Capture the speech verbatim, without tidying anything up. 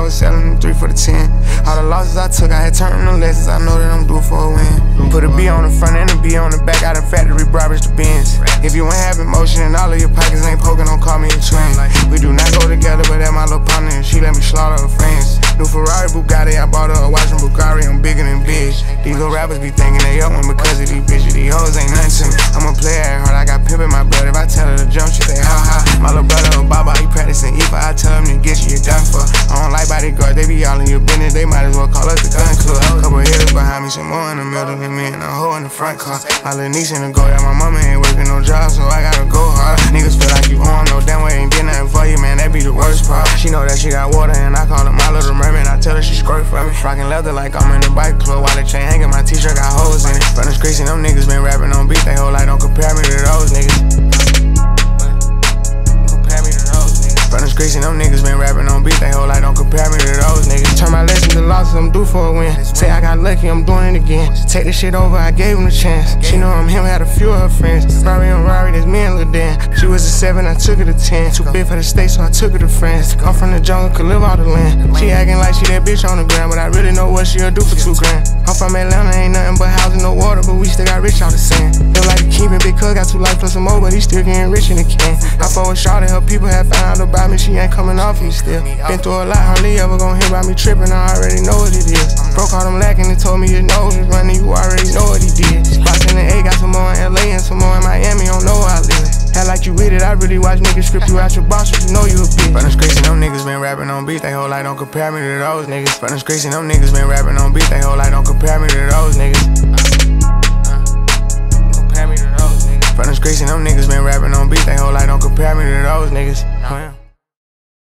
was selling them three for the ten. All the losses I took, I had turned them lessons. I know that I'm due for a win. Put a B on the front and a B on the back. I done factory brothers to Benz. If you ain't having motion and all of your pockets ain't poking, don't call me a twin. We do not go together, but that my little partner and she let me slaughter her friends. New Ferrari, Bugatti, I bought her a watch from Bulgari. I'm bigger than big. These little rappers be thinking they up one because of these bitches. These hoes ain't nothing to me. I'm a player at heart, I got pimp in my blood. If I tell her to jump, she say ha ha. My little brother, Baba, he practicing E F A. I tell him to get you, you're done for. I don't like bodyguards, they be all in your business. They might as well call us the gun club. Couple hitters behind me, some more in the middle than me, and a hoe in the front car. My little niece in the go, yeah, my mama ain't working no job, so I gotta go hard. Niggas feel like you on, no damn way ain't get nothing for you, man, that be the worst part. She know that she got water, and I call her my little mermaid. I tell her she squirt for me. Rockin' leather like I'm in the bike club, while the chain hanging, my t-shirt got holes in it. From the streets and them niggas been rapping on beat, they whole life don't compare me to those niggas. From the streets and them niggas been rapping on beat, they whole life don't compare me to those niggas. Turn my lessons to losses, I'm due for a win. Say I got lucky, I'm doing it again. Take this shit over, I gave him a chance. She know I'm him, had a few of her friends. Rari and Rari, that's me and Lil Dan. She was a seven, I took her to ten. Too big for the state, so I took her to France. I'm from the jungle, could live out the land. She acting like she that bitch on the ground, but I really know what she'll do for two grand. I'm from Atlanta, ain't nothing but housing, no water, but we still got rich out the sand. Feel like a keepin', big cuz got two life plus some more, but he still getting rich in the can. I fought with Shawty, her people had found out about me, she ain't coming off you still. Been through a lot, hardly ever gon' hear about me trippin', I already know what it is. Broke all them lacking and told me your nose was running, you already know what he did. Spots in the A, got some more in L A and some more in Miami, don't know where I live. Had like you read it, I really watch niggas script you out your box, you know you a bitch. From the streets and them niggas been rapping on beat, they whole life don't compare me to those niggas. From the streets and them niggas been rapping on beat, they whole life don't compare me to those niggas. Compare me to those niggas. From the streets and them niggas been rapping on beat, they whole life don't compare me to those niggas. Oh, yeah.